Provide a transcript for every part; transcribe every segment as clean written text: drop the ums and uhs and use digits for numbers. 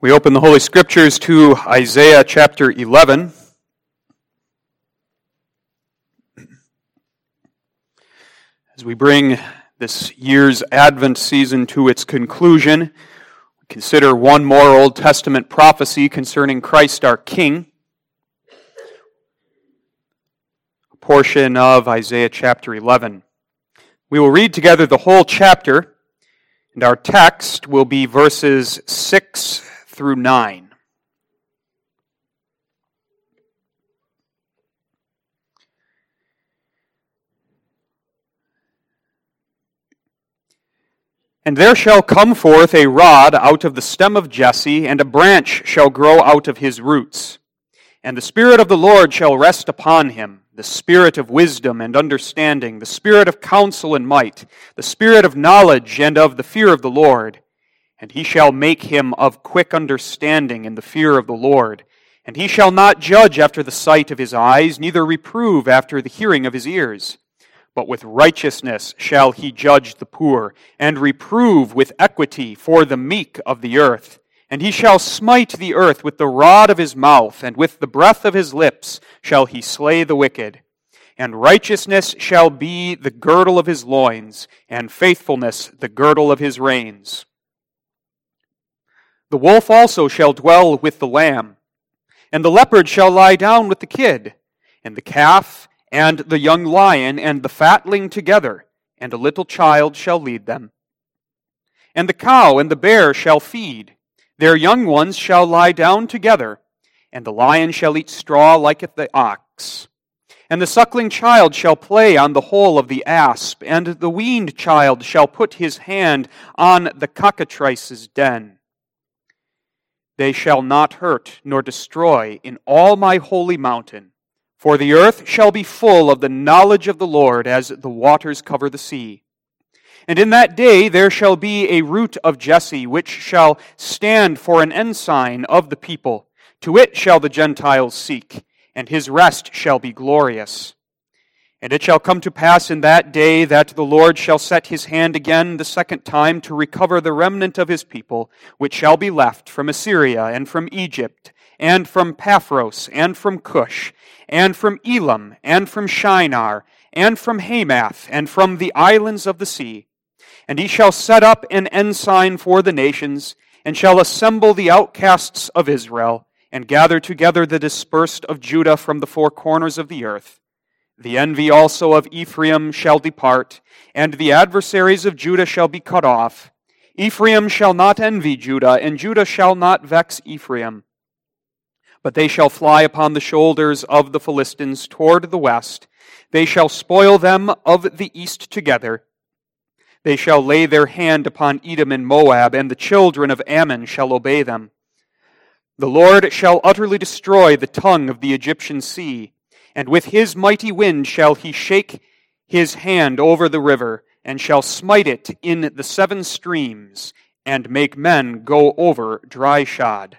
We open the Holy Scriptures to Isaiah chapter 11. As we bring this year's Advent season to its conclusion, we consider one more Old Testament prophecy concerning Christ our King. A portion of Isaiah chapter 11. We will read together the whole chapter, and our text will be verses 6 through 9. And there shall come forth a rod out of the stem of Jesse, and a branch shall grow out of his roots. And the Spirit of the Lord shall rest upon him, the Spirit of wisdom and understanding, the Spirit of counsel and might, the Spirit of knowledge and of the fear of the Lord. And he shall make him of quick understanding in the fear of the Lord. And he shall not judge after the sight of his eyes, neither reprove after the hearing of his ears. But with righteousness shall he judge the poor, and reprove with equity for the meek of the earth. And he shall smite the earth with the rod of his mouth, and with the breath of his lips shall he slay the wicked. And righteousness shall be the girdle of his loins, and faithfulness the girdle of his reins. The wolf also shall dwell with the lamb, and the leopard shall lie down with the kid, and the calf and the young lion and the fatling together, and a little child shall lead them. And the cow and the bear shall feed, their young ones shall lie down together, and the lion shall eat straw like the ox. And the suckling child shall play on the hole of the asp, and the weaned child shall put his hand on the cockatrice's den. They shall not hurt nor destroy in all my holy mountain, for the earth shall be full of the knowledge of the Lord as the waters cover the sea. And in that day there shall be a root of Jesse, which shall stand for an ensign of the people. To it shall the Gentiles seek, and his rest shall be glorious. And it shall come to pass in that day that the Lord shall set his hand again the second time to recover the remnant of his people, which shall be left from Assyria and from Egypt, and from Paphros, and from Cush, and from Elam, and from Shinar, and from Hamath, and from the islands of the sea. And he shall set up an ensign for the nations, and shall assemble the outcasts of Israel, and gather together the dispersed of Judah from the four corners of the earth. The envy also of Ephraim shall depart, and the adversaries of Judah shall be cut off. Ephraim shall not envy Judah, and Judah shall not vex Ephraim. But they shall fly upon the shoulders of the Philistines toward the west. They shall spoil them of the east together. They shall lay their hand upon Edom and Moab, and the children of Ammon shall obey them. The Lord shall utterly destroy the tongue of the Egyptian sea, and with his mighty wind shall he shake his hand over the river, and shall smite it in the seven streams, and make men go over dry shod.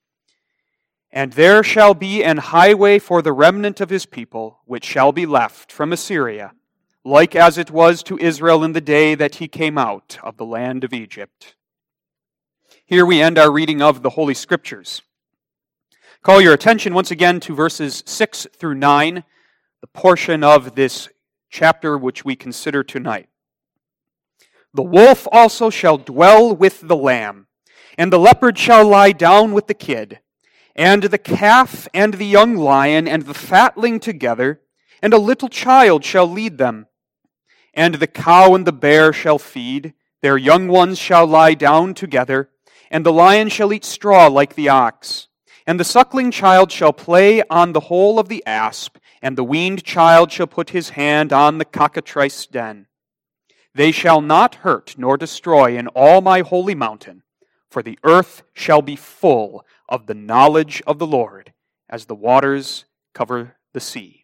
And there shall be an highway for the remnant of his people, which shall be left from Assyria, like as it was to Israel in the day that he came out of the land of Egypt. Here we end our reading of the Holy Scriptures. Call your attention once again to verses 6 through 9, the portion of this chapter which we consider tonight. The wolf also shall dwell with the lamb, and the leopard shall lie down with the kid, and the calf and the young lion and the fatling together, and a little child shall lead them. And the cow and the bear shall feed, their young ones shall lie down together, and the lion shall eat straw like the ox. And the suckling child shall play on the hole of the asp, and the weaned child shall put his hand on the cockatrice's den. They shall not hurt nor destroy in all my holy mountain, for the earth shall be full of the knowledge of the Lord, as the waters cover the sea.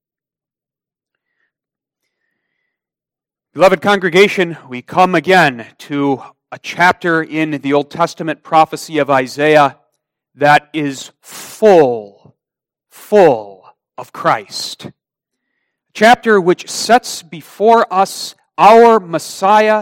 Beloved congregation, we come again to a chapter in the Old Testament prophecy of Isaiah that is full of Christ. A chapter which sets before us our Messiah,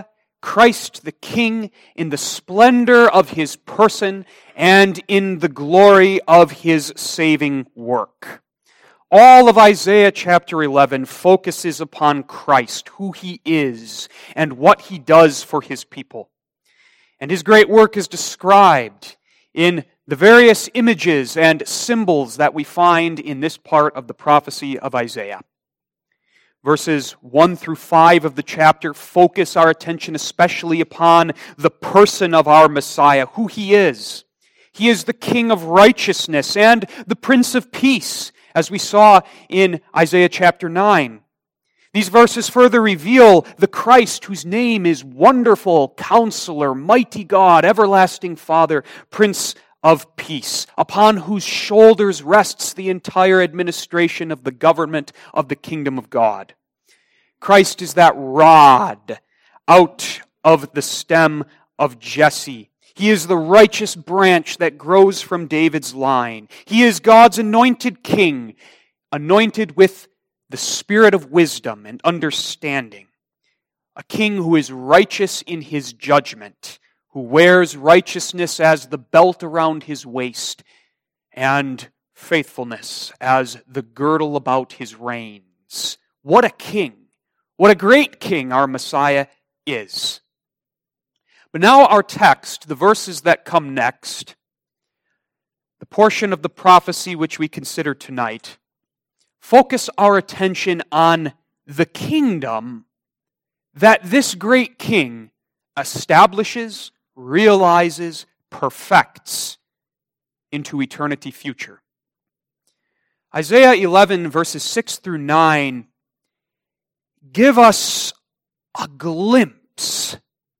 Christ the King in the splendor of his person and in the glory of his saving work. All of Isaiah chapter 11 focuses upon Christ, who he is, and what he does for his people. And his great work is described in the various images and symbols that we find in this part of the prophecy of Isaiah. Verses 1 through 5 of the chapter focus our attention especially upon the person of our Messiah, who he is. He is the King of righteousness and the Prince of Peace, as we saw in Isaiah chapter 9. These verses further reveal the Christ whose name is Wonderful Counselor, Mighty God, Everlasting Father, Prince of Peace, upon whose shoulders rests the entire administration of the government of the kingdom of God. Christ is that rod out of the stem of Jesse. He is the righteous branch that grows from David's line. He is God's anointed king, anointed with the spirit of wisdom and understanding. A king who is righteous in his judgment, who wears righteousness as the belt around his waist, and faithfulness as the girdle about his reins. What a king! What a great king our Messiah is. But now our text, the verses that come next, the portion of the prophecy which we consider tonight, focus our attention on the kingdom that this great king establishes, realizes, perfects into eternity future. Isaiah 11 verses 6 through 9 give us a glimpse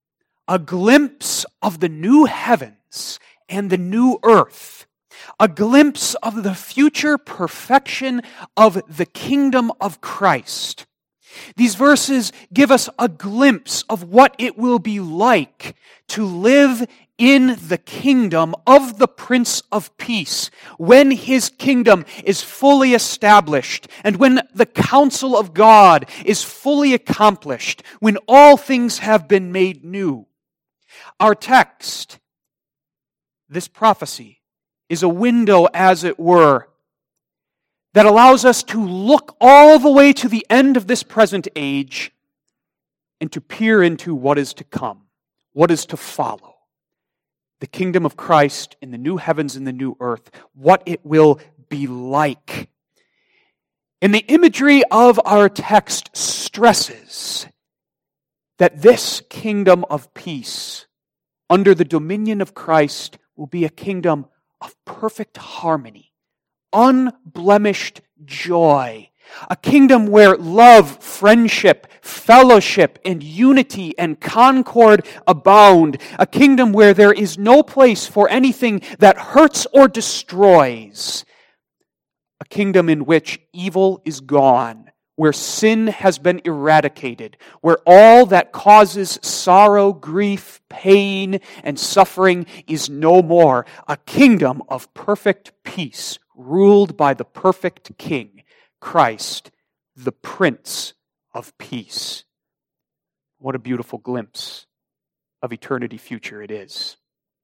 of the new heavens and the new earth, a glimpse of the future perfection of the kingdom of Christ. These verses give us a glimpse of what it will be like to live in the kingdom of the Prince of Peace when his kingdom is fully established and when the counsel of God is fully accomplished, when all things have been made new. Our text, this prophecy, is a window, as it were, that allows us to look all the way to the end of this present age and to peer into what is to come, what is to follow. The kingdom of Christ in the new heavens and the new earth, what it will be like. And the imagery of our text stresses that this kingdom of peace under the dominion of Christ will be a kingdom of perfect harmony, unblemished joy, a kingdom where love, friendship, fellowship, and unity and concord abound, a kingdom where there is no place for anything that hurts or destroys, a kingdom in which evil is gone, where sin has been eradicated, where all that causes sorrow, grief, pain, and suffering is no more, a kingdom of perfect peace, ruled by the perfect King, Christ, the Prince of Peace. What a beautiful glimpse of eternity future it is.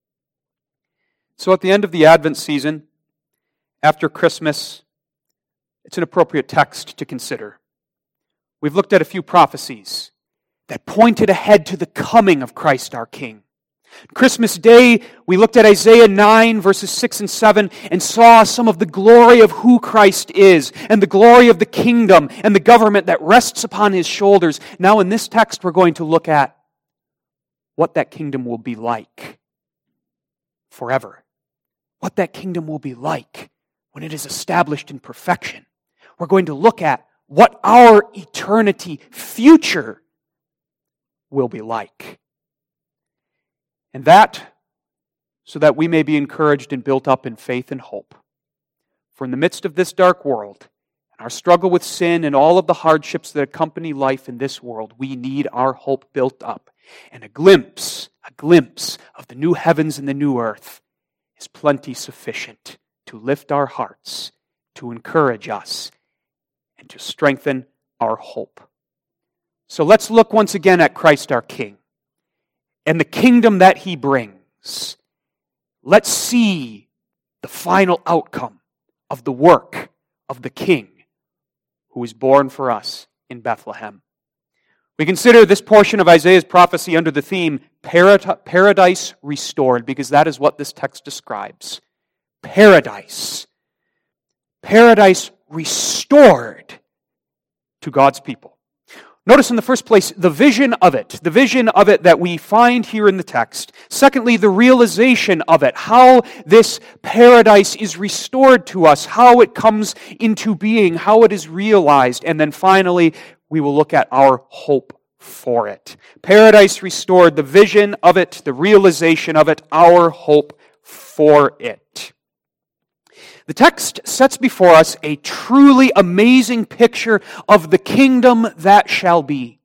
So at the end of the Advent season, after Christmas, it's an appropriate text to consider. We've looked at a few prophecies that pointed ahead to the coming of Christ our King. Christmas Day, we looked at Isaiah 9, verses 6 and 7, and saw some of the glory of who Christ is, and the glory of the kingdom and the government that rests upon his shoulders. Now in this text, we're going to look at what that kingdom will be like forever. What that kingdom will be like when it is established in perfection. We're going to look at what our eternity future will be like. And that, so that we may be encouraged and built up in faith and hope. For in the midst of this dark world, and our struggle with sin and all of the hardships that accompany life in this world, we need our hope built up. And a glimpse of the new heavens and the new earth is plenty sufficient to lift our hearts, to encourage us, and to strengthen our hope. So let's look once again at Christ our King. and the kingdom that he brings. Let's see the final outcome of the work of the King who was born for us in Bethlehem. We consider this portion of Isaiah's prophecy under the theme Paradise Restored, because that is what this text describes. Paradise. Paradise restored to God's people. Notice in the first place the vision of it that we find here in the text. Secondly, the realization of it, how this paradise is restored to us, how it comes into being, how it is realized. And then finally, we will look at our hope for it. Paradise restored, the vision of it, the realization of it, our hope for it. The text sets before us a truly amazing picture of the kingdom that shall be.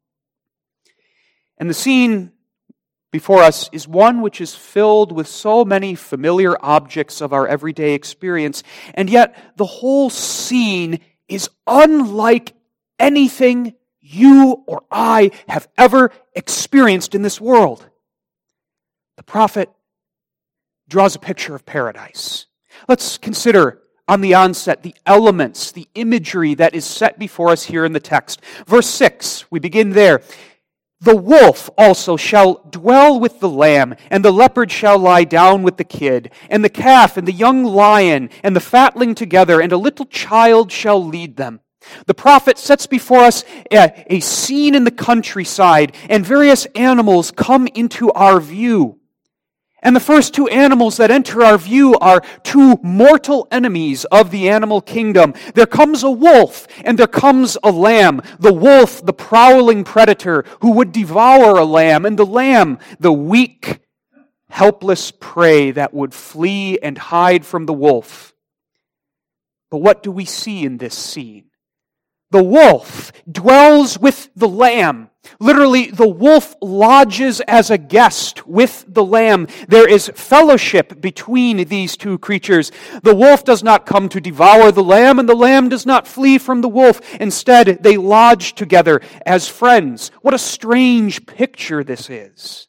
And the scene before us is one which is filled with so many familiar objects of our everyday experience, and yet the whole scene is unlike anything you or I have ever experienced in this world. The prophet draws a picture of paradise. Let's consider on the onset the elements, the imagery that is set before us here in the text. Verse 6, we begin there. The wolf also shall dwell with the lamb, and the leopard shall lie down with the kid, and the calf and the young lion and the fatling together, and a little child shall lead them. The prophet sets before us a scene in the countryside, and various animals come into our view. And the first two animals that enter our view are two mortal enemies of the animal kingdom. There comes a wolf and there comes a lamb. The wolf, the prowling predator who would devour a lamb, and the lamb, the weak, helpless prey that would flee and hide from the wolf. But what do we see in this scene? The wolf dwells with the lamb. Literally, the wolf lodges as a guest with the lamb. There is fellowship between these two creatures. The wolf does not come to devour the lamb, and the lamb does not flee from the wolf. Instead, they lodge together as friends. What a strange picture this is.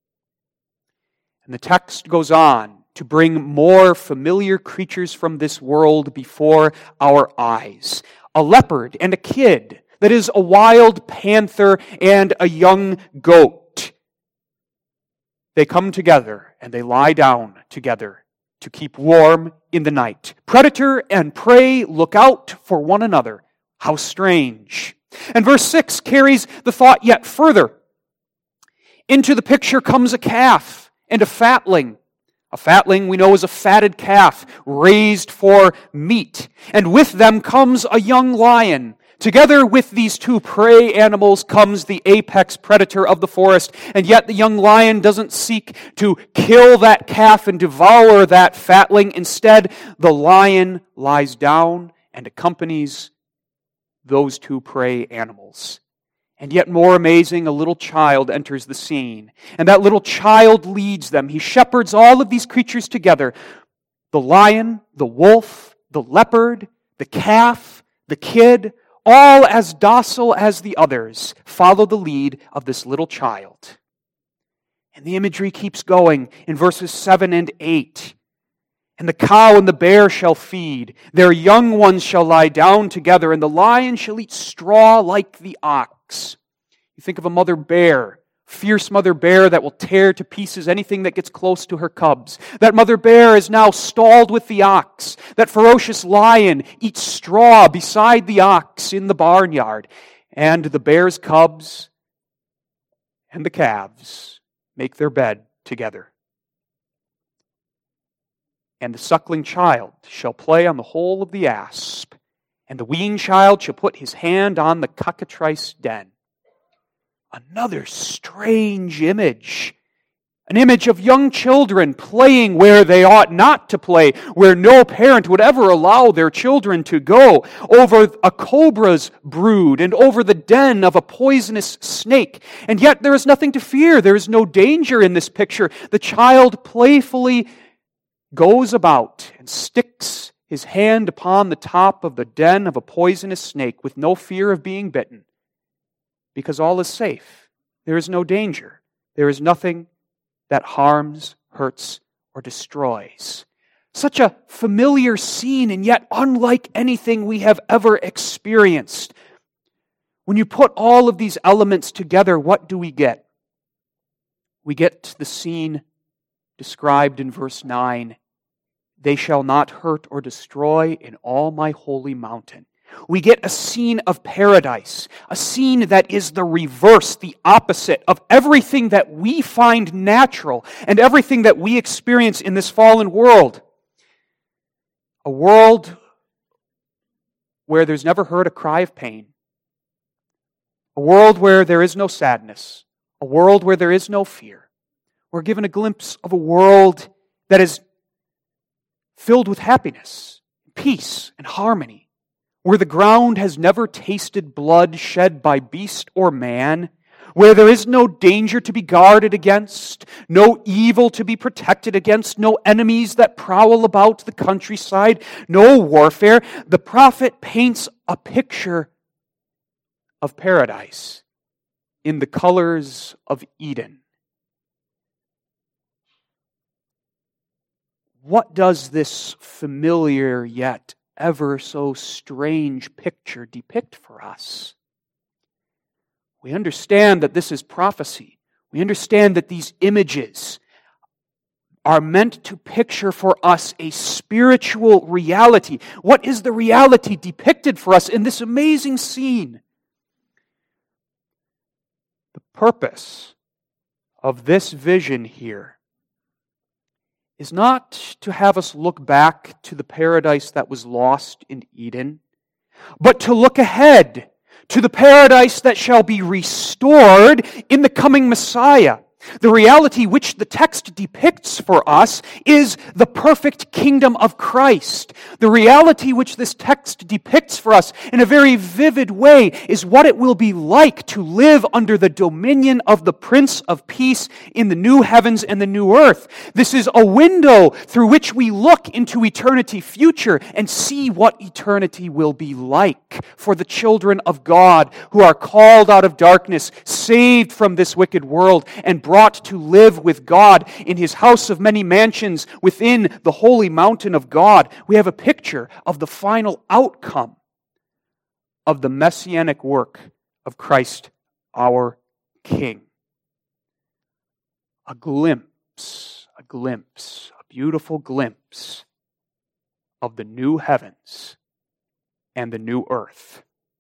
And the text goes on to bring more familiar creatures from this world before our eyes. A leopard and a kid, that is, a wild panther and a young goat. They come together and they lie down together to keep warm in the night. Predator and prey look out for one another. How strange. And verse 6 carries the thought yet further. Into the picture comes a calf and a fatling. A fatling, we know, is a fatted calf raised for meat. And with them comes a young lion. Together with these two prey animals comes the apex predator of the forest. And yet the young lion doesn't seek to kill that calf and devour that fatling. Instead, the lion lies down and accompanies those two prey animals. And yet more amazing, a little child enters the scene. And that little child leads them. He shepherds all of these creatures together. The lion, the wolf, the leopard, the calf, the kid, all as docile as the others, follow the lead of this little child. And the imagery keeps going in verses 7 and 8. And the cow and the bear shall feed. Their young ones shall lie down together, and the lion shall eat straw like the ox. You think of a mother bear, fierce mother bear that will tear to pieces anything that gets close to her cubs. That mother bear is now stalled with the ox. That ferocious lion eats straw beside the ox in the barnyard. And the bear's cubs and the calves make their bed together. And the suckling child shall play on the hole of the asp, and the weaned child shall put his hand on the cockatrice den. Another strange image. An image of young children playing where they ought not to play, where no parent would ever allow their children to go, over a cobra's brood and over the den of a poisonous snake. And yet there is nothing to fear. There is no danger in this picture. The child playfully goes about and sticks his hand upon the top of the den of a poisonous snake with no fear of being bitten, because all is safe. There is no danger. There is nothing that harms, hurts, or destroys. Such a familiar scene and yet unlike anything we have ever experienced. When you put all of these elements together, what do we get? We get the scene described in verse 9. They shall not hurt or destroy in all my holy mountain. We get a scene of paradise, a scene that is the reverse, the opposite of everything that we find natural and everything that we experience in this fallen world. A world where there's never heard a cry of pain. A world where there is no sadness. A world where there is no fear. We're given a glimpse of a world that is filled with happiness, peace, and harmony, where the ground has never tasted blood shed by beast or man, where there is no danger to be guarded against, no evil to be protected against, no enemies that prowl about the countryside, no warfare. The prophet paints a picture of paradise in the colors of Eden. What does this familiar yet ever so strange picture depict for us? We understand that this is prophecy. We understand that these images are meant to picture for us a spiritual reality. What is the reality depicted for us in this amazing scene? The purpose of this vision here is not to have us look back to the paradise that was lost in Eden, but to look ahead to the paradise that shall be restored in the coming Messiah. The reality which the text depicts for us is the perfect kingdom of Christ. The reality which this text depicts for us in a very vivid way is what it will be like to live under the dominion of the Prince of Peace in the new heavens and the new earth. This is a window through which we look into eternity future and see what eternity will be like for the children of God who are called out of darkness, saved from this wicked world, and brought to live with God in His house of many mansions within the holy mountain of God. We have a picture of the final outcome of the messianic work of Christ our King. A glimpse, a beautiful glimpse of the new heavens and the new earth.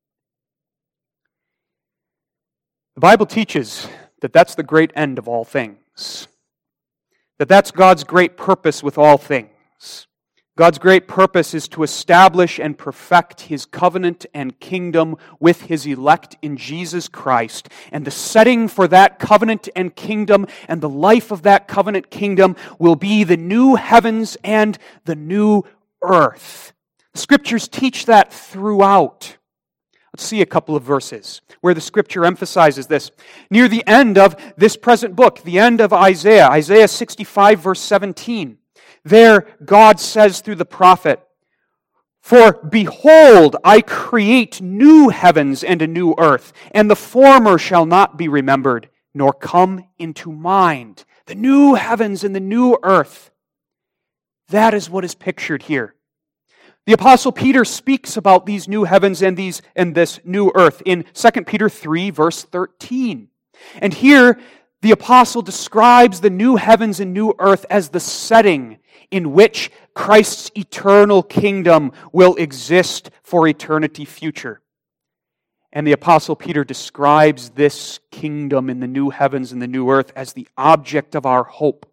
The Bible teaches that that's the great end of all things. That's God's great purpose with all things. God's great purpose is to establish and perfect His covenant and kingdom with His elect in Jesus Christ. And the setting for that covenant and kingdom and the life of that covenant kingdom will be the new heavens and the new earth. The Scriptures teach that throughout. Let's see a couple of verses where the Scripture emphasizes this. Near the end of this present book, the end of Isaiah, Isaiah 65 verse 17, there God says through the prophet, "For behold, I create new heavens and a new earth, and the former shall not be remembered, nor come into mind." The new heavens and the new earth. That is what is pictured here. The Apostle Peter speaks about these new heavens and this new earth in 2 Peter 3, verse 13. And here, the Apostle describes the new heavens and new earth as the setting in which Christ's eternal kingdom will exist for eternity future. And the Apostle Peter describes this kingdom in the new heavens and the new earth as the object of our hope.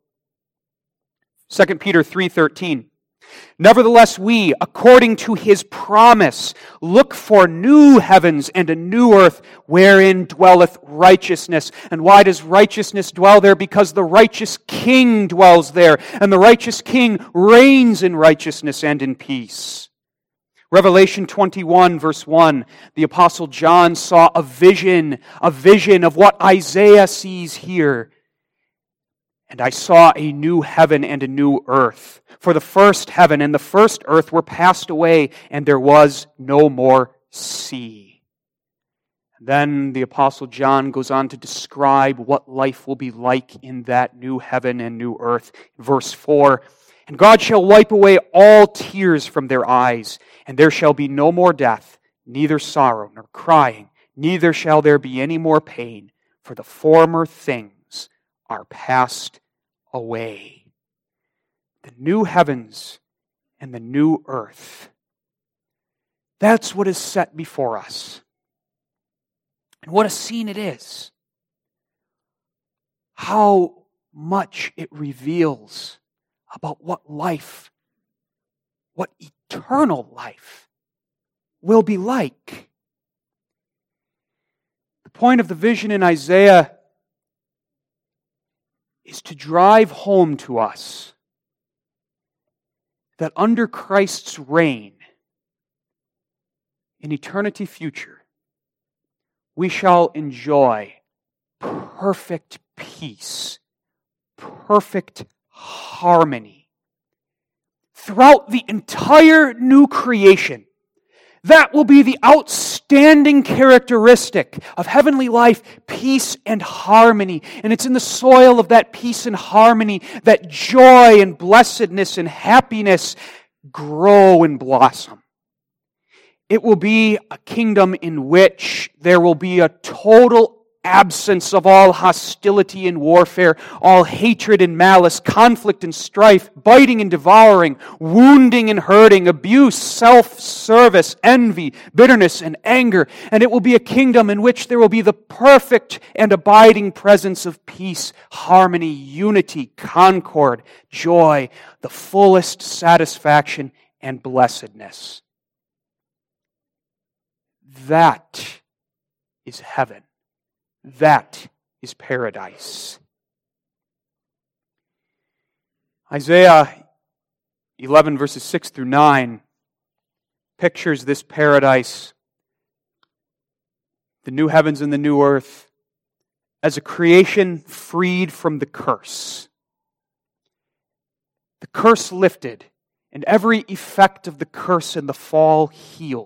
2 Peter 3:13. "Nevertheless we, according to His promise, look for new heavens and a new earth wherein dwelleth righteousness." And why does righteousness dwell there? Because the righteous King dwells there, and the righteous King reigns in righteousness and in peace. Revelation 21, verse 1, the Apostle John saw a vision of what Isaiah sees here. "And I saw a new heaven and a new earth. For the first heaven and the first earth were passed away, and there was no more sea." Then the Apostle John goes on to describe what life will be like in that new heaven and new earth. Verse 4, "And God shall wipe away all tears from their eyes, and there shall be no more death, neither sorrow nor crying, neither shall there be any more pain, for the former things are passed away." The new heavens and the new earth. That's what is set before us. And what a scene it is. How much it reveals about what life, what eternal life will be like. The point of the vision in Isaiah is to drive home to us that under Christ's reign, in eternity future, we shall enjoy perfect peace, perfect harmony throughout the entire new creation. That will be the outstanding characteristic of heavenly life, peace and harmony. And it's in the soil of that peace and harmony that joy and blessedness and happiness grow and blossom. It will be a kingdom in which there will be a total absence of all hostility and warfare, all hatred and malice, conflict and strife, biting and devouring, wounding and hurting, abuse, self-service, envy, bitterness and anger. And it will be a kingdom in which there will be the perfect and abiding presence of peace, harmony, unity, concord, joy, the fullest satisfaction and blessedness. That is heaven. That is paradise. Isaiah 11 verses 6 through 9 pictures this paradise, the new heavens and the new earth, as a creation freed from the curse. The curse lifted, and every effect of the curse and the fall healed.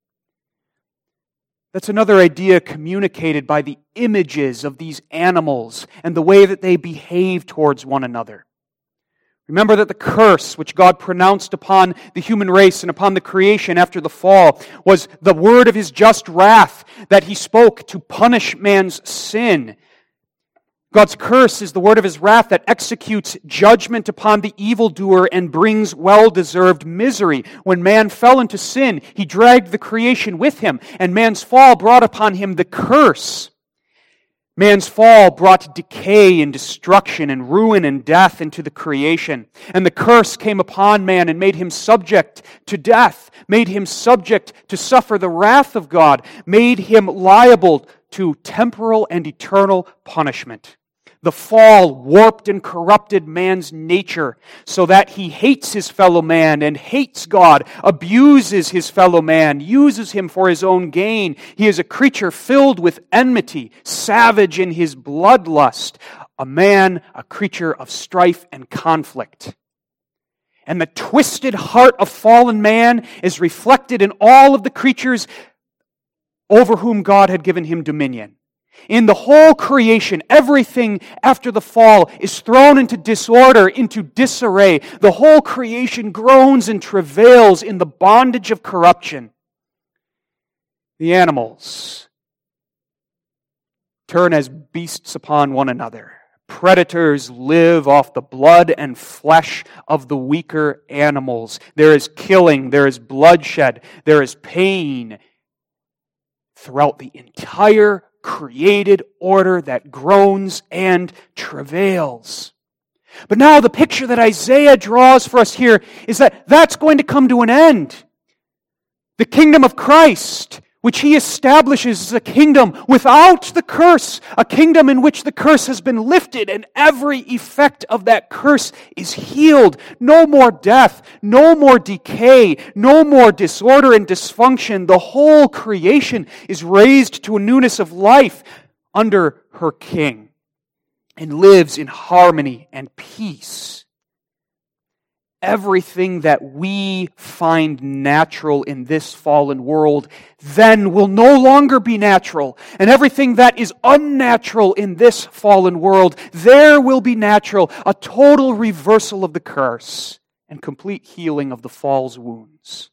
That's another idea communicated by the images of these animals and the way that they behave towards one another. Remember that the curse which God pronounced upon the human race and upon the creation after the fall was the word of His just wrath that He spoke to punish man's sin. God's curse is the word of His wrath that executes judgment upon the evildoer and brings well-deserved misery. When man fell into sin, He dragged the creation with Him, and man's fall brought upon him the curse. Man's fall brought decay and destruction and ruin and death into the creation. And the curse came upon man and made him subject to death, made him subject to suffer the wrath of God, made him liable to temporal and eternal punishment. The fall warped and corrupted man's nature so that he hates his fellow man and hates God, abuses his fellow man, uses him for his own gain. He is a creature filled with enmity, savage in his bloodlust, a creature of strife and conflict. And the twisted heart of fallen man is reflected in all of the creatures over whom God had given him dominion. In the whole creation, everything after the fall is thrown into disorder, into disarray. The whole creation groans and travails in the bondage of corruption. The animals turn as beasts upon one another. Predators live off the blood and flesh of the weaker animals. There is killing, there is bloodshed, there is pain throughout the entire created order that groans and travails. But now the picture that Isaiah draws for us here is that that's going to come to an end. The kingdom of Christ, which He establishes, is a kingdom without the curse, a kingdom in which the curse has been lifted and every effect of that curse is healed. No more death, no more decay, no more disorder and dysfunction. The whole creation is raised to a newness of life under her King and lives in harmony and peace. everything that we find natural in this fallen world then will no longer be natural. And everything that is unnatural in this fallen world, there will be natural. A total reversal of the curse and complete healing of the fall's wounds.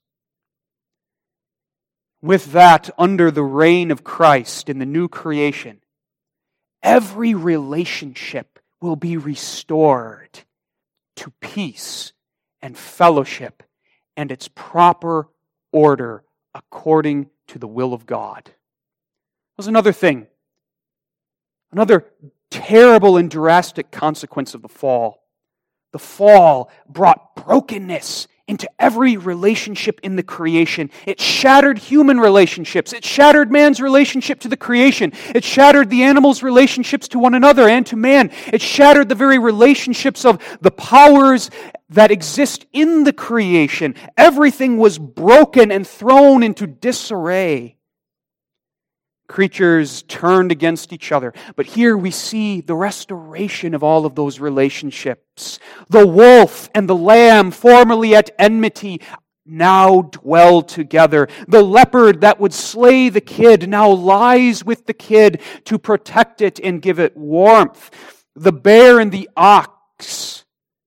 With that, under the reign of Christ in the new creation, every relationship will be restored to peace and fellowship and its proper order according to the will of God. There's another thing, another terrible and drastic consequence of the fall. The fall brought brokenness into every relationship in the creation. It shattered human relationships. It shattered man's relationship to the creation. It shattered the animals' relationships to one another and to man. It shattered the very relationships of the powers that exist in the creation. Everything was broken and thrown into disarray. Creatures turned against each other. But here we see the restoration of all of those relationships. The wolf and the lamb, formerly at enmity, now dwell together. The leopard that would slay the kid now lies with the kid to protect it and give it warmth. The bear and the ox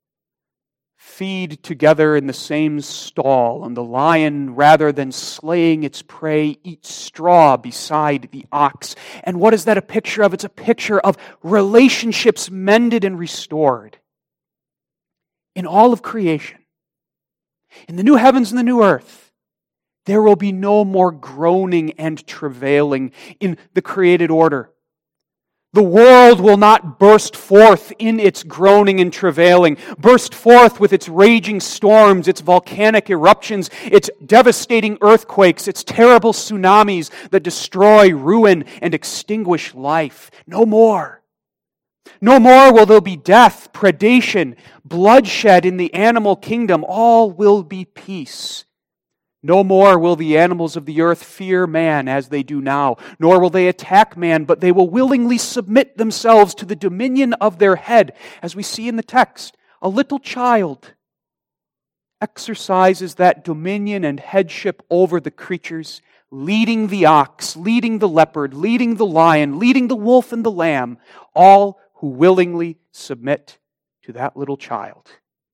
feed together in the same stall, and the lion, rather than slaying its prey, eats straw beside the ox. And what is that a picture of? It's a picture of relationships mended and restored in all of creation. In the new heavens and the new earth, there will be no more groaning and travailing in the created order. The world will not burst forth in its groaning and travailing, burst forth with its raging storms, its volcanic eruptions, its devastating earthquakes, its terrible tsunamis that destroy, ruin, and extinguish life. No more. No more will there be death, predation, bloodshed in the animal kingdom. All will be peace. No more will the animals of the earth fear man as they do now, nor will they attack man, but they will willingly submit themselves to the dominion of their head. As we see in the text, a little child exercises that dominion and headship over the creatures, leading the ox, leading the leopard, leading the lion, leading the wolf and the lamb, all who willingly submit to that little child.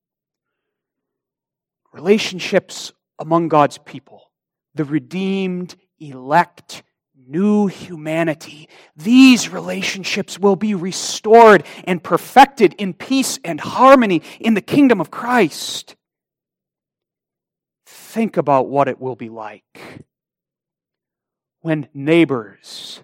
Relationships among God's people, the redeemed, elect, new humanity. These relationships will be restored and perfected in peace and harmony in the kingdom of Christ. Think about what it will be like when neighbors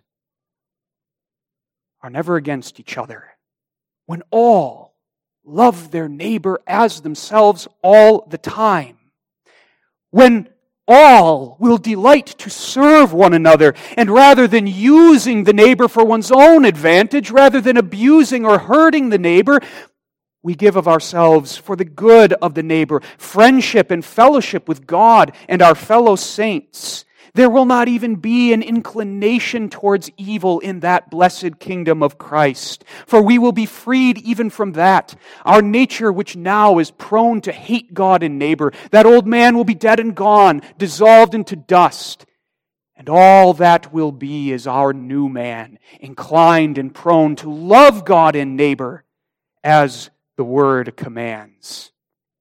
are never against each other, when all love their neighbor as themselves all the time, when all will delight to serve one another, and rather than using the neighbor for one's own advantage, rather than abusing or hurting the neighbor, we give of ourselves for the good of the neighbor, friendship and fellowship with God and our fellow saints. There will not even be an inclination towards evil in that blessed kingdom of Christ, for we will be freed even from that. Our nature, which now is prone to hate God and neighbor, that old man will be dead and gone, dissolved into dust. And all that will be is our new man, inclined and prone to love God and neighbor as the Word commands.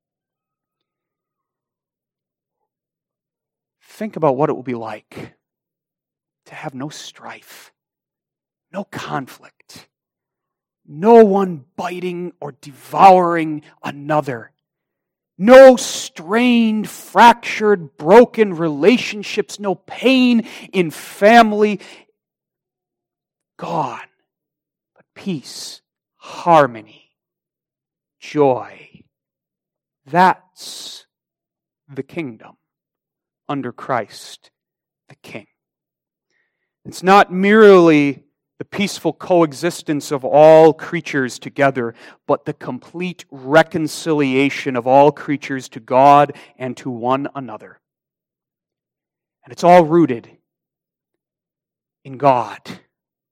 Think about what it will be like to have no strife, no conflict, no one biting or devouring another, no strained, fractured, broken relationships, no pain in family. Gone, but peace, harmony, joy. That's the kingdom under Christ the King. It's not merely the peaceful coexistence of all creatures together, but the complete reconciliation of all creatures to God and to one another. And it's all rooted in God.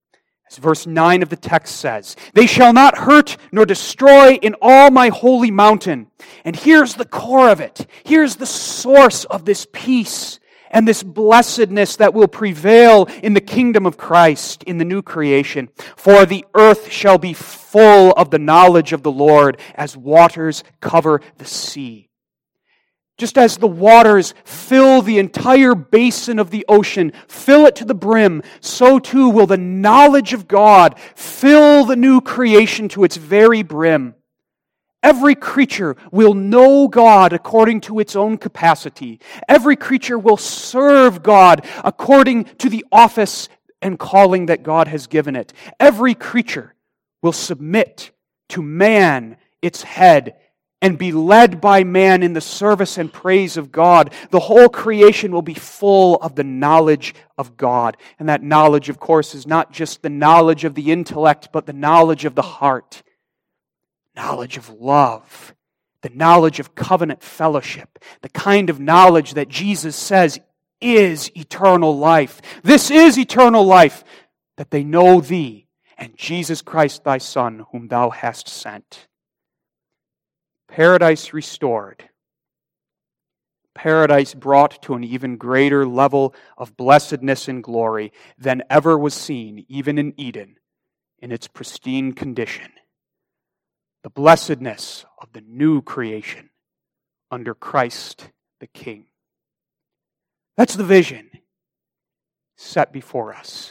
As verse 9 of the text says, "They shall not hurt nor destroy in all my holy mountain." And here's the core of it. Here's the source of this peace and this blessedness that will prevail in the kingdom of Christ in the new creation. "For the earth shall be full of the knowledge of the Lord as waters cover the sea." Just as the waters fill the entire basin of the ocean, fill it to the brim, so too will the knowledge of God fill the new creation to its very brim. Every creature will know God according to its own capacity. Every creature will serve God according to the office and calling that God has given it. Every creature will submit to man, its head, and be led by man in the service and praise of God. The whole creation will be full of the knowledge of God. And that knowledge, of course, is not just the knowledge of the intellect, but the knowledge of the heart. Knowledge of love. The knowledge of covenant fellowship. The kind of knowledge that Jesus says is eternal life. This is eternal life, that they know Thee and Jesus Christ Thy Son, whom Thou hast sent. Paradise restored. Paradise brought to an even greater level of blessedness and glory than ever was seen, even in Eden, in its pristine condition. The blessedness of the new creation under Christ the King. That's the vision set before us.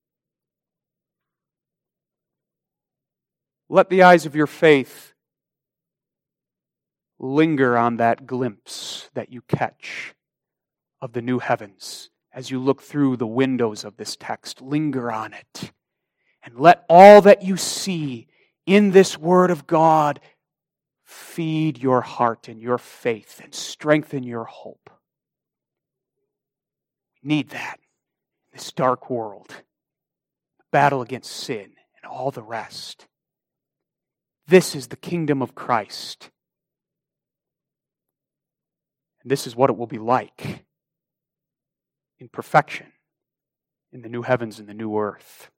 Let the eyes of your faith linger on that glimpse that you catch of the new heavens as you look through the windows of this text. Linger on it. And let all that you see in this Word of God feed your heart and your faith and strengthen your hope. We need that in this dark world. The battle against sin and all the rest. This is the kingdom of Christ. And this is what it will be like in perfection in the new heavens and the new earth.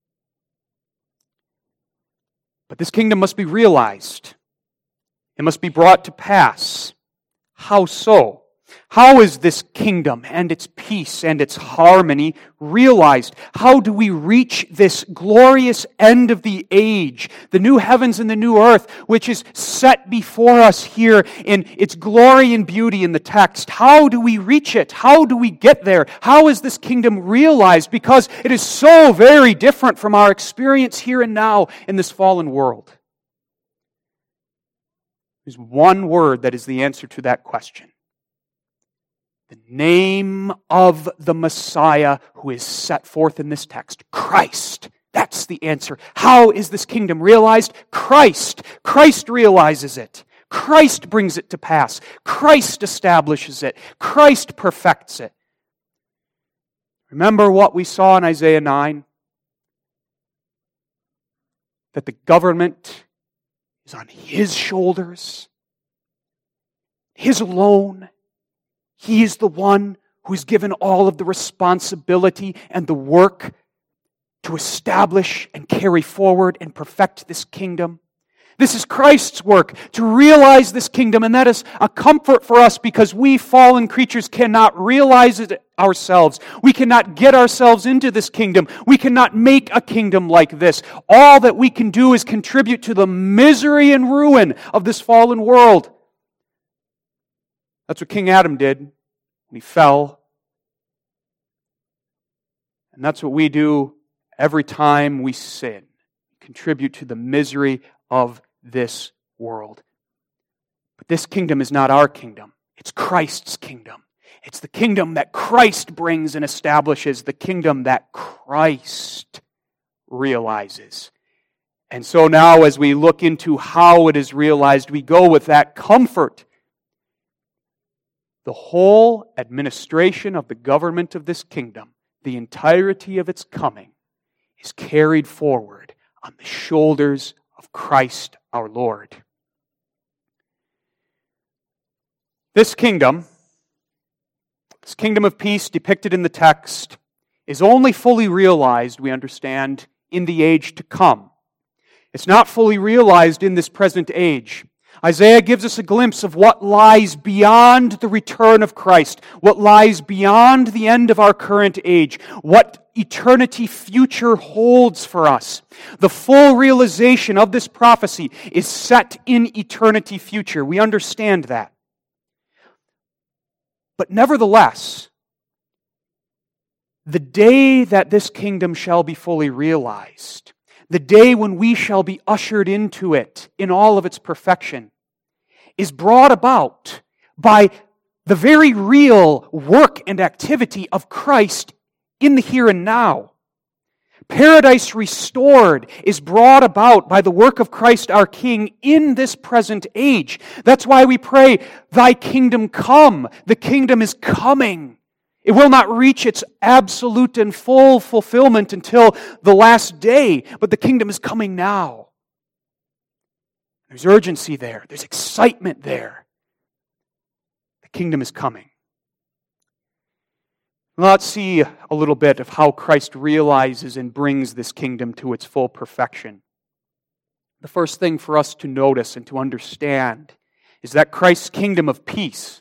But this kingdom must be realized. It must be brought to pass. How so? How is this kingdom and its peace and its harmony realized? How do we reach this glorious end of the age, the new heavens and the new earth, which is set before us here in its glory and beauty in the text? How do we reach it? How do we get there? How is this kingdom realized? Because it is so very different from our experience here and now in this fallen world. There's one word that is the answer to that question. The name of the Messiah who is set forth in this text, Christ. That's the answer. How is this kingdom realized? Christ. Christ realizes it. Christ brings it to pass. Christ establishes it. Christ perfects it. Remember what we saw in Isaiah 9? That the government is on His shoulders. His alone. He is the one who is given all of the responsibility and the work to establish and carry forward and perfect this kingdom. This is Christ's work to realize this kingdom, and that is a comfort for us because we fallen creatures cannot realize it ourselves. We cannot get ourselves into this kingdom. We cannot make a kingdom like this. All that we can do is contribute to the misery and ruin of this fallen world. That's what King Adam did when he fell. And that's what we do every time we sin. Contribute to the misery of this world. But this kingdom is not our kingdom. It's Christ's kingdom. It's the kingdom that Christ brings and establishes, the kingdom that Christ realizes. And so now as we look into how it is realized, we go with that comfort. The whole administration of the government of this kingdom, the entirety of its coming, is carried forward on the shoulders of Christ our Lord. This kingdom of peace depicted in the text, is only fully realized, we understand, in the age to come. It's not fully realized in this present age. Isaiah gives us a glimpse of what lies beyond the return of Christ, what lies beyond the end of our current age, what eternity future holds for us. The full realization of this prophecy is set in eternity future. We understand that. But nevertheless, the day that this kingdom shall be fully realized, the day when we shall be ushered into it in all of its perfection, is brought about by the very real work and activity of Christ in the here and now. Paradise restored is brought about by the work of Christ our King in this present age. That's why we pray, Thy kingdom come. The kingdom is coming. It will not reach its absolute and full fulfillment until the last day, but the kingdom is coming now. There's urgency there. There's excitement there. The kingdom is coming. Let's see a little bit of how Christ realizes and brings this kingdom to its full perfection. The first thing for us to notice and to understand is that Christ's kingdom of peace,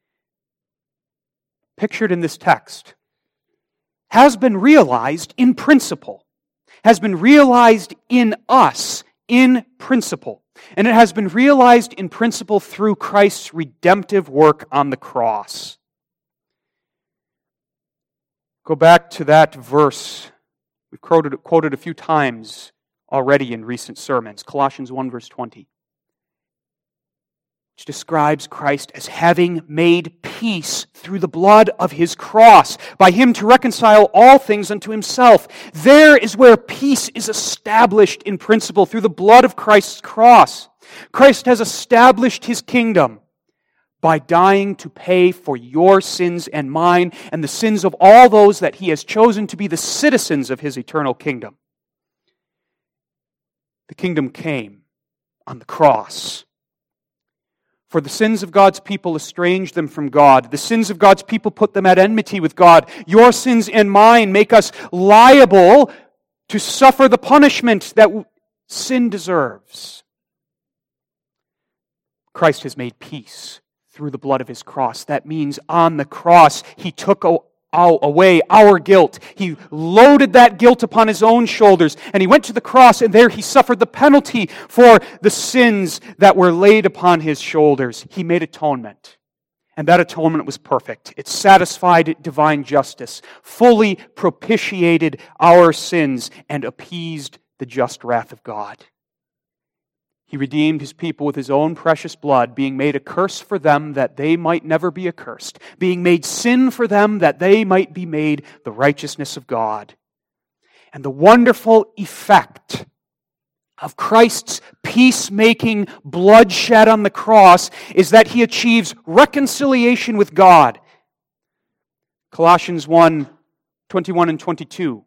pictured in this text, has been realized in principle, has been realized in us in principle. And it has been realized in principle through Christ's redemptive work on the cross. Go back to that verse we've quoted a few times already in recent sermons, Colossians 1 verse 20, which describes Christ as having made peace through the blood of His cross, by Him to reconcile all things unto Himself. There is where peace is established in principle, through the blood of Christ's cross. Christ has established His kingdom by dying to pay for your sins and mine and the sins of all those that He has chosen to be the citizens of His eternal kingdom. The kingdom came on the cross. For the sins of God's people estranged them from God. The sins of God's people put them at enmity with God. Your sins and mine make us liable to suffer the punishment that sin deserves. Christ has made peace through the blood of His cross. That means on the cross, He took away our guilt. He loaded that guilt upon His own shoulders, and He went to the cross, and there He suffered the penalty for the sins that were laid upon His shoulders. He made atonement, and that atonement was perfect. It satisfied divine justice, fully propitiated our sins, and appeased the just wrath of God. He redeemed His people with His own precious blood, being made a curse for them that they might never be accursed, being made sin for them that they might be made the righteousness of God. And the wonderful effect of Christ's peacemaking bloodshed on the cross is that He achieves reconciliation with God. Colossians 1, 21 and 22.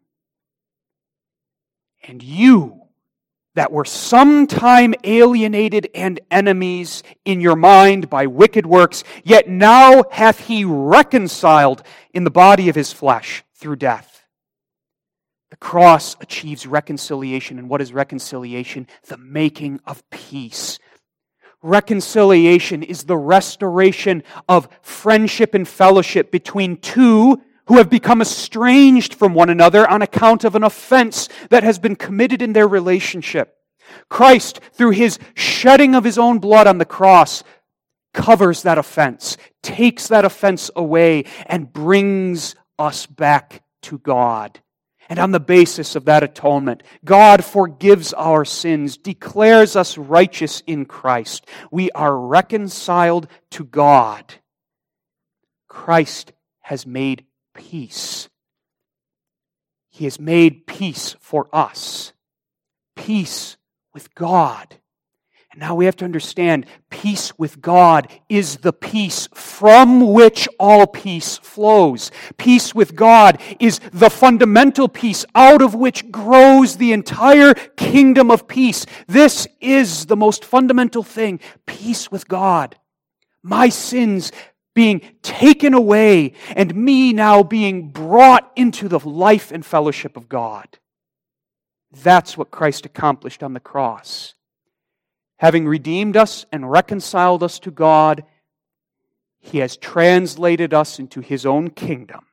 And you, that were sometime alienated and enemies in your mind by wicked works, yet now hath He reconciled in the body of His flesh through death. The cross achieves reconciliation. And what is reconciliation? The making of peace. Reconciliation is the restoration of friendship and fellowship between two who have become estranged from one another on account of an offense that has been committed in their relationship. Christ, through His shedding of His own blood on the cross, covers that offense, takes that offense away, and brings us back to God. And on the basis of that atonement, God forgives our sins, declares us righteous in Christ. We are reconciled to God. Christ has made peace. He has made peace for us. Peace with God. And now we have to understand, peace with God is the peace from which all peace flows. Peace with God is the fundamental peace out of which grows the entire kingdom of peace. This is the most fundamental thing, peace with God. My sins being taken away, and me now being brought into the life and fellowship of God. That's what Christ accomplished on the cross. Having redeemed us and reconciled us to God, He has translated us into His own kingdom.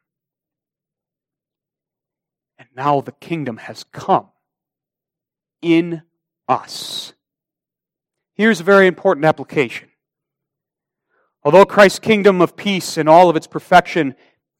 And now the kingdom has come in us. Here's a very important application. Although Christ's kingdom of peace and all of its perfection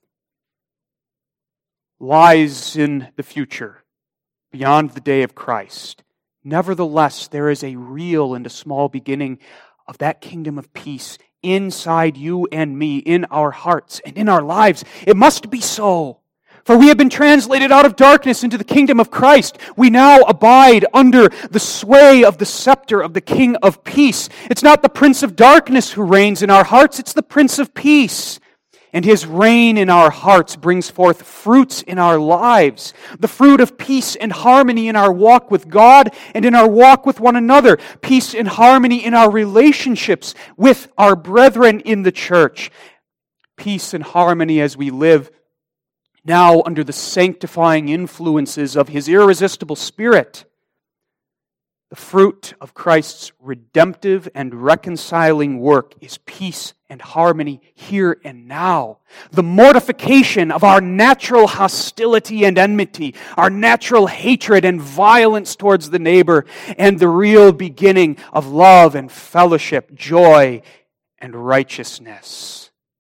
lies in the future, beyond the day of Christ, nevertheless, there is a real and a small beginning of that kingdom of peace inside you and me, in our hearts and in our lives. It must be so. For we have been translated out of darkness into the kingdom of Christ. We now abide under the sway of the scepter of the King of Peace. It's not the Prince of Darkness who reigns in our hearts, it's the Prince of Peace. And His reign in our hearts brings forth fruits in our lives. The fruit of peace and harmony in our walk with God and in our walk with one another. Peace and harmony in our relationships with our brethren in the church. Peace and harmony as we live now under the sanctifying influences of His irresistible Spirit. The fruit of Christ's redemptive and reconciling work is peace and harmony here and now. The mortification of our natural hostility and enmity, our natural hatred and violence towards the neighbor, and the real beginning of love and fellowship, joy and righteousness.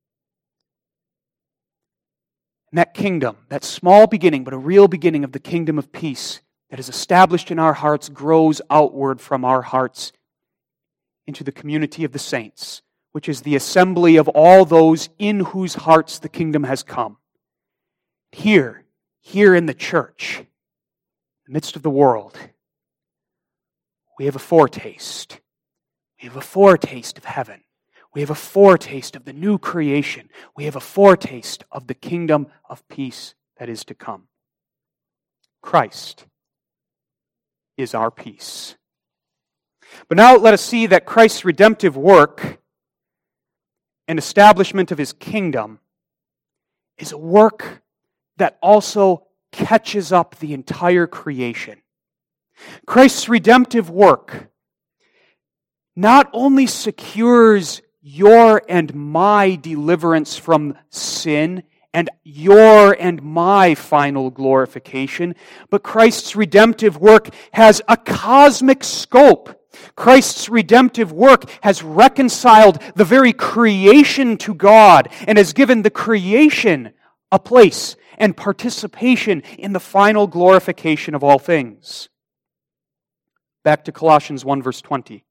And that kingdom, that small beginning, but a real beginning of the kingdom of peace that is established in our hearts, grows outward from our hearts into the community of the saints, which is the assembly of all those in whose hearts the kingdom has come. Here in the church, in the midst of the world, we have a foretaste. We have a foretaste of heaven. We have a foretaste of the new creation. We have a foretaste of the kingdom of peace that is to come. Christ is our peace. But now let us see that Christ's redemptive work and establishment of His kingdom is a work that also catches up the entire creation. Christ's redemptive work not only secures your and my deliverance from sin and your and my final glorification, but Christ's redemptive work has a cosmic scope. Christ's redemptive work has reconciled the very creation to God and has given the creation a place and participation in the final glorification of all things. Back to Colossians 1 verse 20.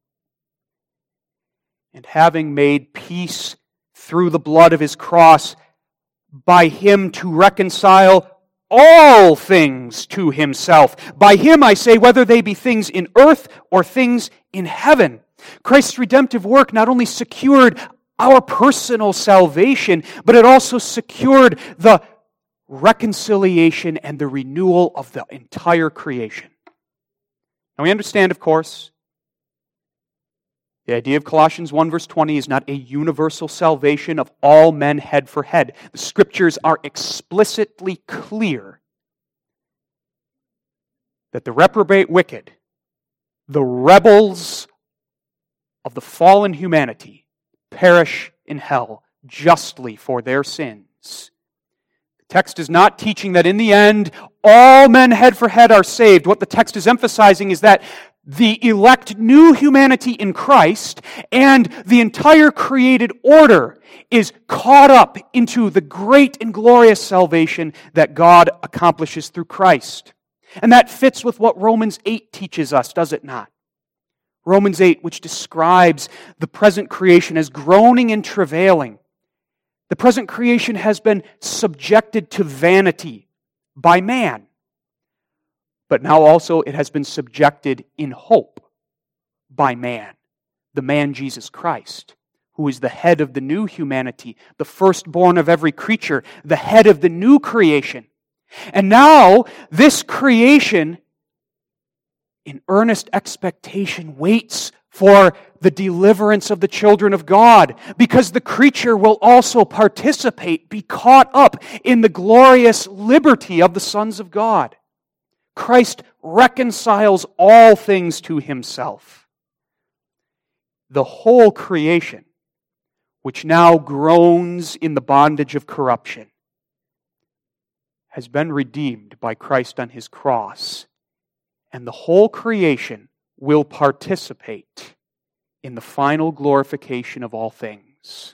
And having made peace through the blood of His cross, by Him to reconcile all things to Himself. By Him, I say, whether they be things in earth or things in heaven. Christ's redemptive work not only secured our personal salvation, but it also secured the reconciliation and the renewal of the entire creation. Now we understand, of course, the idea of Colossians 1 verse 20 is not a universal salvation of all men head for head. The Scriptures are explicitly clear that the reprobate wicked, the rebels of the fallen humanity, perish in hell justly for their sins. The text is not teaching that in the end all men head for head are saved. What the text is emphasizing is that the elect new humanity in Christ and the entire created order is caught up into the great and glorious salvation that God accomplishes through Christ. And that fits with what Romans 8 teaches us, does it not? Romans 8, which describes the present creation as groaning and travailing. The present creation has been subjected to vanity by man. But now also it has been subjected in hope by man, the man Jesus Christ, who is the head of the new humanity, the firstborn of every creature, the head of the new creation. And now this creation, in earnest expectation, waits for the deliverance of the children of God, because the creature will also participate, be caught up in the glorious liberty of the sons of God. Christ reconciles all things to himself. The whole creation, which now groans in the bondage of corruption, has been redeemed by Christ on his cross, and the whole creation will participate in the final glorification of all things.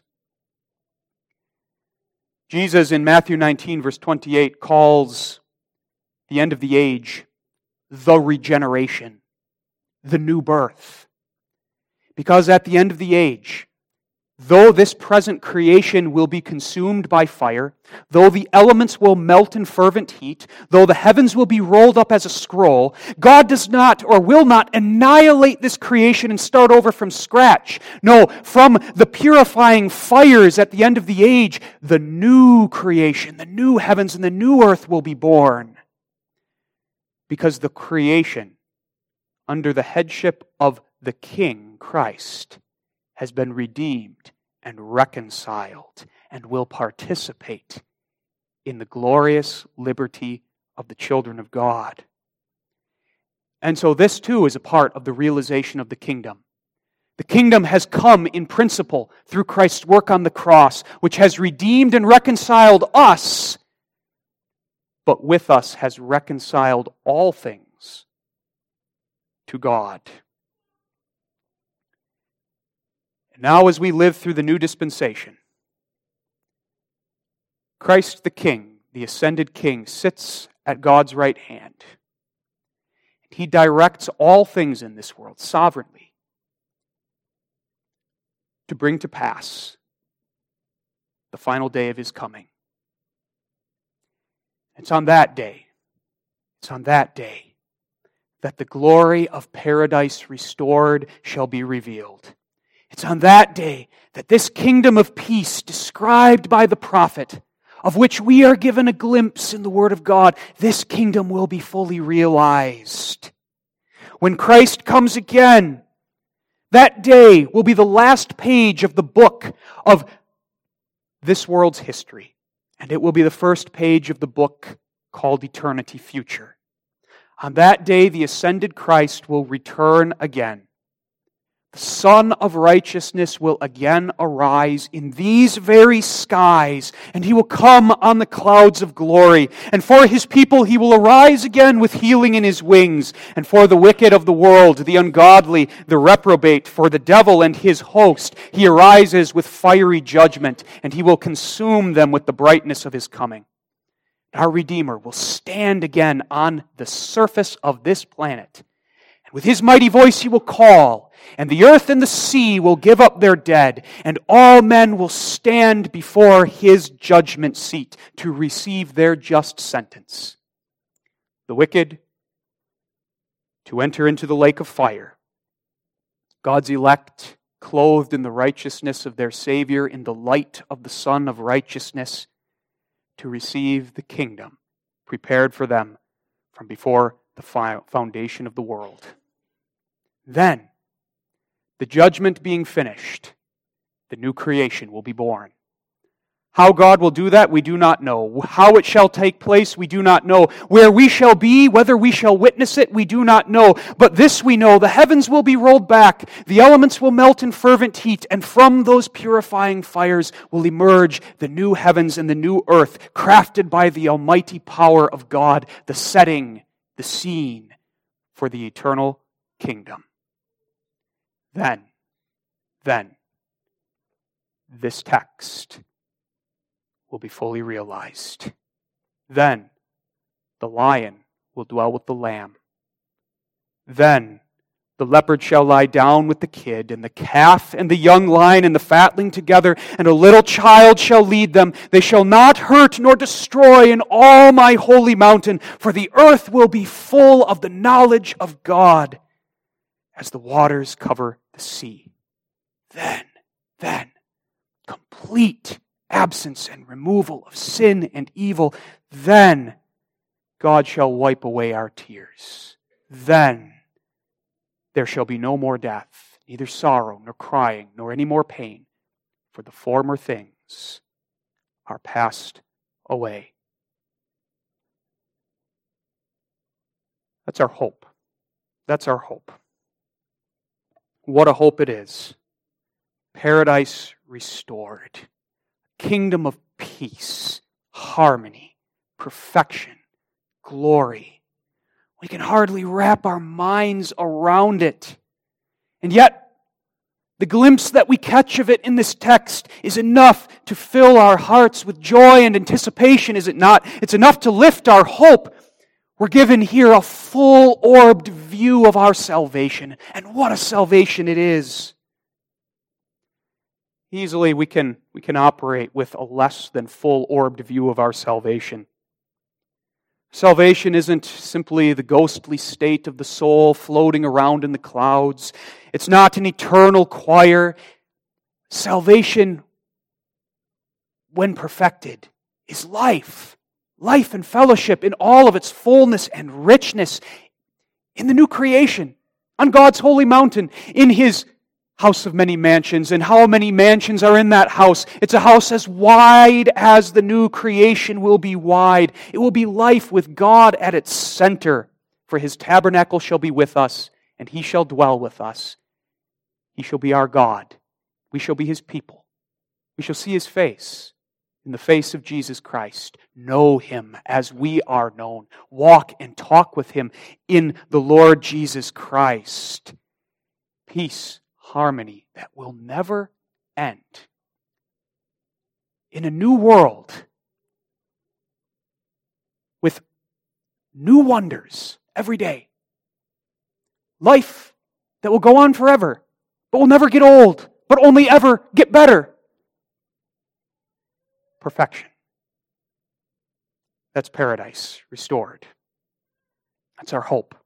Jesus in Matthew 19, verse 28, calls the end of the age the regeneration, the new birth. Because at the end of the age, though this present creation will be consumed by fire, though the elements will melt in fervent heat, though the heavens will be rolled up as a scroll, God does not or will not annihilate this creation and start over from scratch. No, from the purifying fires at the end of the age, the new creation, the new heavens and the new earth will be born. Because the creation, under the headship of the King, Christ, has been redeemed and reconciled and will participate in the glorious liberty of the children of God. And so this too is a part of the realization of the kingdom. The kingdom has come in principle through Christ's work on the cross, which has redeemed and reconciled us, but with us has reconciled all things to God. And now as we live through the new dispensation, Christ the King, the ascended King, sits at God's right hand. He directs all things in this world sovereignly to bring to pass the final day of his coming. It's on that day that the glory of paradise restored shall be revealed. It's on that day that this kingdom of peace described by the prophet, of which we are given a glimpse in the Word of God, this kingdom will be fully realized. When Christ comes again, that day will be the last page of the book of this world's history. And it will be the first page of the book called Eternity Future. On that day, the ascended Christ will return again. The Son of Righteousness will again arise in these very skies, and he will come on the clouds of glory. And for his people he will arise again with healing in his wings. And for the wicked of the world, the ungodly, the reprobate, for the devil and his host, he arises with fiery judgment, and he will consume them with the brightness of his coming. Our Redeemer will stand again on the surface of this planet. And with his mighty voice he will call, and the earth and the sea will give up their dead, and all men will stand before his judgment seat to receive their just sentence. The wicked to enter into the lake of fire. God's elect, clothed in the righteousness of their Savior, in the light of the Son of Righteousness, to receive the kingdom prepared for them from before the foundation of the world. Then, the judgment being finished, the new creation will be born. How God will do that, we do not know. How it shall take place, we do not know. Where we shall be, whether we shall witness it, we do not know. But this we know, the heavens will be rolled back, the elements will melt in fervent heat, and from those purifying fires will emerge the new heavens and the new earth, crafted by the almighty power of God, the setting, the scene for the eternal kingdom. Then, this text will be fully realized. Then the lion will dwell with the lamb. Then the leopard shall lie down with the kid, and the calf and the young lion and the fatling together, and a little child shall lead them. They shall not hurt nor destroy in all my holy mountain, for the earth will be full of the knowledge of God as the waters cover the sea. Then, complete absence and removal of sin and evil. Then God shall wipe away our tears. Then there shall be no more death, neither sorrow, nor crying, nor any more pain, for the former things are passed away. That's our hope. That's our hope. What a hope it is. Paradise restored. Kingdom of peace, harmony, perfection, glory. We can hardly wrap our minds around it. And yet, the glimpse that we catch of it in this text is enough to fill our hearts with joy and anticipation, is it not? It's enough to lift our hope. We're given here a full-orbed view of our salvation. And what a salvation it is. Easily we can operate with a less than full-orbed view of our salvation. Salvation isn't simply the ghostly state of the soul floating around in the clouds. It's not an eternal choir. Salvation, when perfected, is life. Life and fellowship in all of its fullness and richness in the new creation, on God's holy mountain, in His house of many mansions. And how many mansions are in that house? It's a house as wide as the new creation will be wide. It will be life with God at its center. For His tabernacle shall be with us, and He shall dwell with us. He shall be our God. We shall be His people. We shall see His face in the face of Jesus Christ. Know Him as we are known. Walk and talk with Him in the Lord Jesus Christ. Peace, harmony that will never end. In a new world with new wonders every day. Life that will go on forever, but will never get old, but only ever get better. Perfection. That's paradise restored. That's our hope.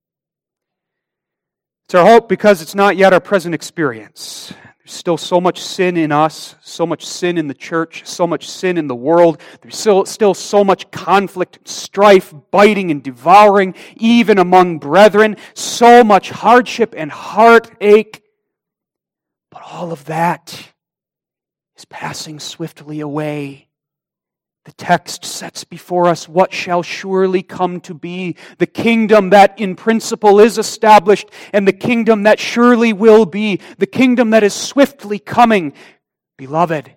It's our hope because it's not yet our present experience. There's still so much sin in us, so much sin in the church, so much sin in the world. There's still so much conflict, strife, biting and devouring, even among brethren. So much hardship and heartache. But all of that is passing swiftly away. The text sets before us what shall surely come to be, the kingdom that in principle is established, and the kingdom that surely will be, the kingdom that is swiftly coming. Beloved,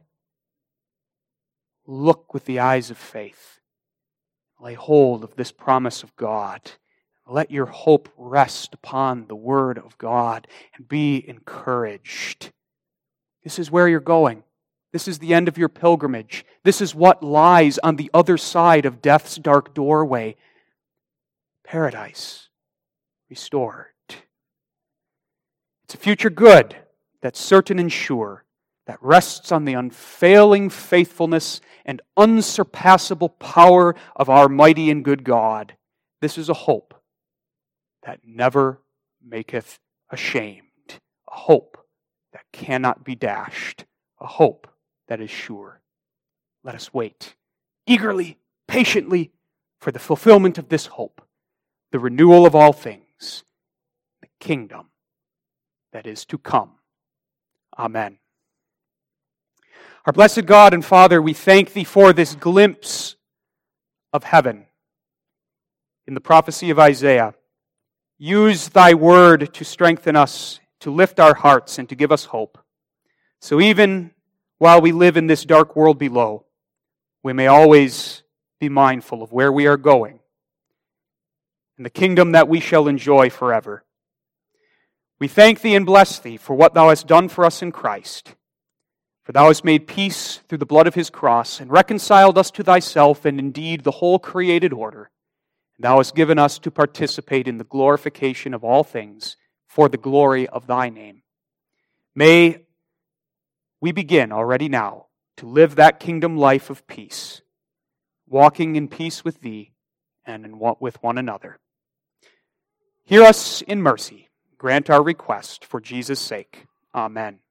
look with the eyes of faith. Lay hold of this promise of God. Let your hope rest upon the Word of God and be encouraged. This is where you're going. This is the end of your pilgrimage. This is what lies on the other side of death's dark doorway. Paradise restored. It's a future good that's certain and sure, that rests on the unfailing faithfulness and unsurpassable power of our mighty and good God. This is a hope that never maketh ashamed, a hope that cannot be dashed, a hope that is sure. Let us wait eagerly, patiently for the fulfillment of this hope, the renewal of all things, the kingdom that is to come. Amen. Our blessed God and Father, we thank Thee for this glimpse of heaven in the prophecy of Isaiah. Use Thy word to strengthen us, to lift our hearts, and to give us hope. So even while we live in this dark world below, we may always be mindful of where we are going and the kingdom that we shall enjoy forever. We thank Thee and bless Thee for what Thou hast done for us in Christ. For Thou hast made peace through the blood of His cross and reconciled us to Thyself and indeed the whole created order. And Thou hast given us to participate in the glorification of all things for the glory of Thy name. May we begin already now to live that kingdom life of peace, walking in peace with Thee and with one another. Hear us in mercy. Grant our request for Jesus' sake. Amen.